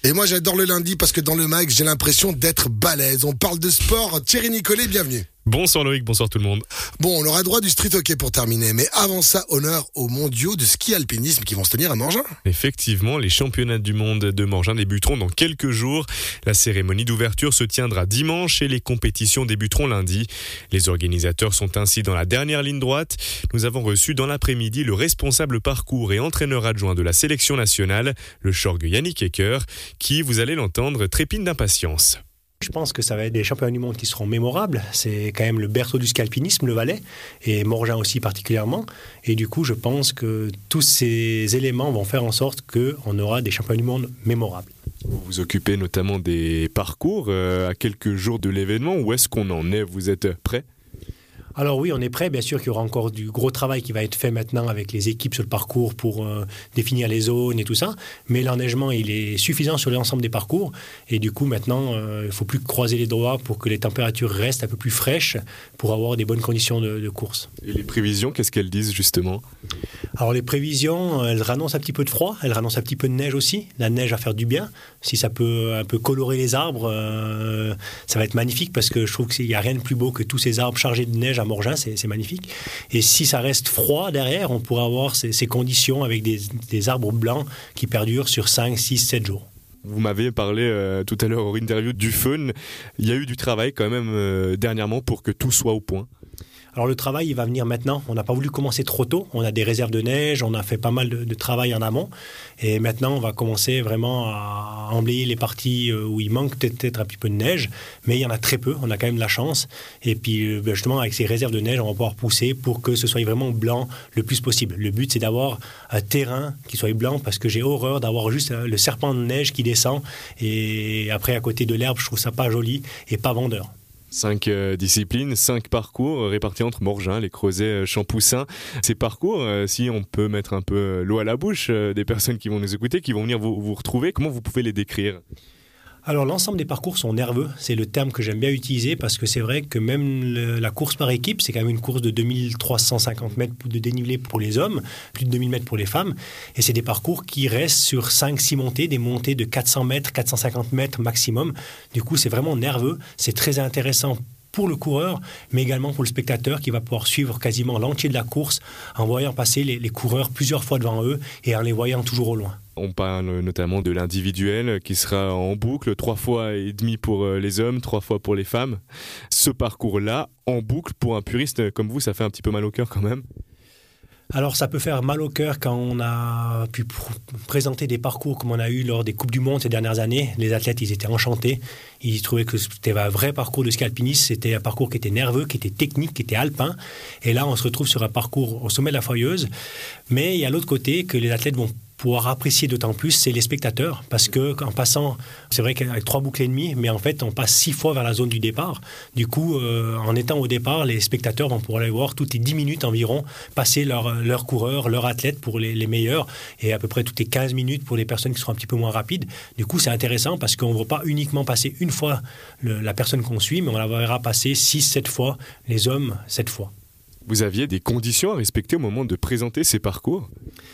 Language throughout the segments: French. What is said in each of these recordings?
Et moi j'adore le lundi parce que dans le mag, j'ai l'impression d'être balèze. On parle de sport. Thierry Nicolet, bienvenue. Bonsoir Loïc, bonsoir tout le monde. Bon, on aura droit du street hockey pour terminer, mais avant ça, honneur aux mondiaux de ski alpinisme qui vont se tenir à Morgin. Effectivement, les championnats du monde de Morgin débuteront dans quelques jours. La cérémonie d'ouverture se tiendra dimanche et les compétitions débuteront lundi. Les organisateurs sont ainsi dans la dernière ligne droite. Nous avons reçu dans l'après-midi le responsable parcours et entraîneur adjoint de la sélection nationale, le Chorgue Yannick Ecker, qui, vous allez l'entendre, trépine d'impatience. Je pense que ça va être des championnats du monde qui seront mémorables. C'est quand même le berceau du ski alpinisme, le Valais, et Morgin aussi particulièrement. Et du coup, je pense que tous ces éléments vont faire en sorte qu'on aura des championnats du monde mémorables. Vous vous occupez notamment des parcours à quelques jours de l'événement. Où est-ce qu'on en est ? Vous êtes prêts ? Alors oui, on est prêt. Bien sûr qu'il y aura encore du gros travail qui va être fait maintenant avec les équipes sur le parcours pour définir les zones et tout ça. Mais l'enneigement, il est suffisant sur l'ensemble des parcours. Et du coup, maintenant, il ne faut plus croiser les doigts pour que les températures restent un peu plus fraîches pour avoir des bonnes conditions de course. Et les prévisions, qu'est-ce qu'elles disent justement ? Alors les prévisions, elles annoncent un petit peu de froid, elles annoncent un petit peu de neige aussi. La neige va faire du bien. Si ça peut un peu colorer les arbres, ça va être magnifique parce que je trouve qu'il n'y a rien de plus beau que tous ces arbres chargés de neige à Morgin, c'est magnifique. Et si ça reste froid derrière, on pourra avoir ces conditions avec des arbres blancs qui perdurent sur 5, 6, 7 jours. Vous m'avez parlé tout à l'heure en interview du fun. Il y a eu du travail quand même dernièrement pour que tout soit au point. Alors le travail, il va venir maintenant. On n'a pas voulu commencer trop tôt. On a des réserves de neige, on a fait pas mal de travail en amont. Et maintenant, on va commencer vraiment à emblayer les parties où il manque peut-être un petit peu de neige. Mais il y en a très peu, on a quand même de la chance. Et puis justement, avec ces réserves de neige, on va pouvoir pousser pour que ce soit vraiment blanc le plus possible. Le but, c'est d'avoir un terrain qui soit blanc parce que j'ai horreur d'avoir juste le serpent de neige qui descend. Et après, à côté de l'herbe, je trouve ça pas joli et pas vendeur. 5 disciplines, 5 parcours répartis entre Morgin, les Creusets, Champoussin. Ces parcours, si on peut mettre un peu l'eau à la bouche des personnes qui vont nous écouter, qui vont venir vous retrouver, comment vous pouvez les décrire ? Alors l'ensemble des parcours sont nerveux, c'est le terme que j'aime bien utiliser parce que c'est vrai que même la course par équipe, c'est quand même une course de 2350 mètres de dénivelé pour les hommes, plus de 2000 mètres pour les femmes, et c'est des parcours qui restent sur 5-6 montées, des montées de 400 mètres, 450 mètres maximum. Du coup, c'est vraiment nerveux, c'est très intéressant pour le coureur, mais également pour le spectateur qui va pouvoir suivre quasiment l'entier de la course en voyant passer les coureurs plusieurs fois devant eux et en les voyant toujours au loin. On parle notamment de l'individuel qui sera en boucle, 3 fois et demi pour les hommes, 3 fois pour les femmes. Ce parcours-là, en boucle, pour un puriste comme vous, ça fait un petit peu mal au cœur quand même. Alors ça peut faire mal au cœur quand on a pu présenter des parcours comme on a eu lors des Coupes du Monde ces dernières années. Les athlètes, ils étaient enchantés. Ils trouvaient que c'était un vrai parcours de ski alpinisme. C'était un parcours qui était nerveux, qui était technique, qui était alpin. Et là, on se retrouve sur un parcours au sommet de la Foyeuse. Mais il y a l'autre côté que les athlètes vont pouvoir apprécier d'autant plus, c'est les spectateurs. Parce qu'en passant, c'est vrai qu'avec 3 boucles et demie, mais en fait, on passe 6 fois vers la zone du départ. Du coup, en étant au départ, les spectateurs vont pouvoir aller voir toutes les 10 minutes environ, passer leur coureur, leur athlète pour les meilleurs, et à peu près toutes les 15 minutes pour les personnes qui seront un petit peu moins rapides. Du coup, c'est intéressant parce qu'on ne va pas uniquement passer une fois la personne qu'on suit, mais on la verra passer 6-7 fois, les hommes 7 fois. Vous aviez des conditions à respecter au moment de présenter ces parcours ?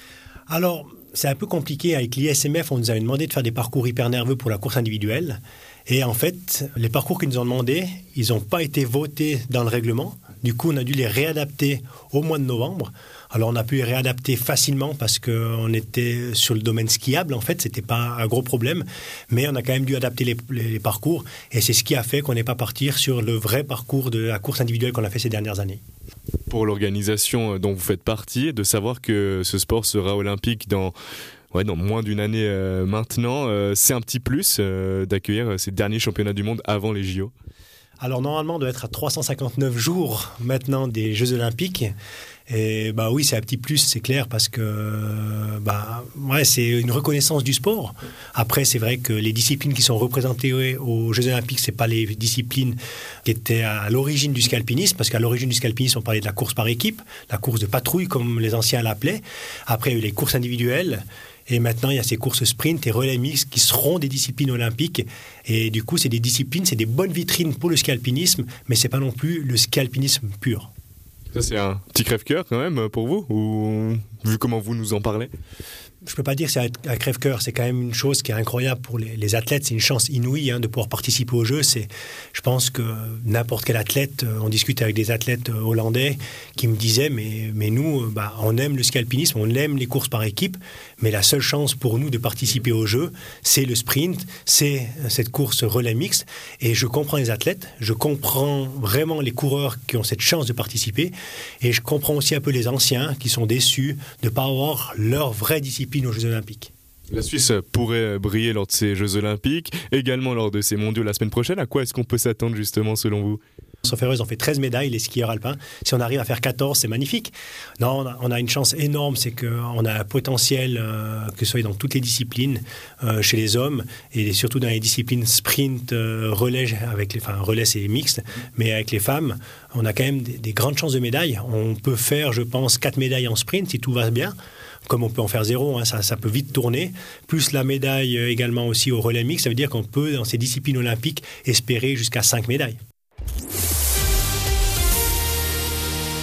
Alors, c'est un peu compliqué. Avec l'ISMF, on nous avait demandé de faire des parcours hyper nerveux pour la course individuelle. Et en fait, les parcours qu'ils nous ont demandé, ils n'ont pas été votés dans le règlement. Du coup, on a dû les réadapter au mois de novembre. Alors, on a pu les réadapter facilement parce qu'on était sur le domaine skiable. En fait, ce n'était pas un gros problème. Mais on a quand même dû adapter les parcours. Et c'est ce qui a fait qu'on n'est pas parti sur le vrai parcours de la course individuelle qu'on a fait ces dernières années. Pour l'organisation dont vous faites partie, de savoir que ce sport sera olympique dans moins d'une année maintenant, c'est un petit plus d'accueillir ces derniers championnats du monde avant les JO. Alors normalement, on doit être à 359 jours maintenant des Jeux Olympiques. Et oui, c'est un petit plus, c'est clair, parce que c'est une reconnaissance du sport. Après, c'est vrai que les disciplines qui sont représentées aux Jeux Olympiques, c'est pas les disciplines qui étaient à l'origine du ski alpinisme, parce qu'à l'origine du ski alpinisme, on parlait de la course par équipe, la course de patrouille, comme les anciens l'appelaient. Après, il y a eu les courses individuelles. Et maintenant, il y a ces courses sprint et relais mixtes qui seront des disciplines olympiques. Et du coup, c'est des disciplines, c'est des bonnes vitrines pour le ski alpinisme, mais c'est pas non plus le ski alpinisme pur. Ça, c'est un petit crève-cœur quand même pour vous, ou vu comment vous nous en parlez ? je ne peux pas dire que c'est un crève-cœur, c'est quand même une chose qui est incroyable pour les athlètes, c'est une chance inouïe de pouvoir participer aux Jeux. Je pense que n'importe quel athlète, on discute avec des athlètes hollandais qui me disaient mais nous, on aime le ski alpinisme, on aime les courses par équipe, mais la seule chance pour nous de participer aux Jeux, c'est le sprint, c'est cette course relais mixte. Et je comprends les athlètes, je comprends vraiment les coureurs qui ont cette chance de participer, et je comprends aussi un peu les anciens qui sont déçus de ne pas avoir leur vraie discipline aux Jeux Olympiques. La Suisse pourrait briller lors de ces Jeux Olympiques, également lors de ces mondiaux la semaine prochaine. À quoi est-ce qu'on peut s'attendre justement selon vous ? Sauf erreur, ils ont fait 13 médailles, les skieurs alpins. Si on arrive à faire 14, c'est magnifique. Non, on a une chance énorme, c'est qu'on a un potentiel, que ce soit dans toutes les disciplines, chez les hommes, et surtout dans les disciplines sprint, relais, relais c'est mixte, mais avec les femmes, on a quand même des grandes chances de médailles. On peut faire, je pense, 4 médailles en sprint si tout va bien. Comme on peut en faire 0, ça peut vite tourner. Plus la médaille également aussi au relais mixte, ça veut dire qu'on peut, dans ces disciplines olympiques, espérer jusqu'à 5 médailles.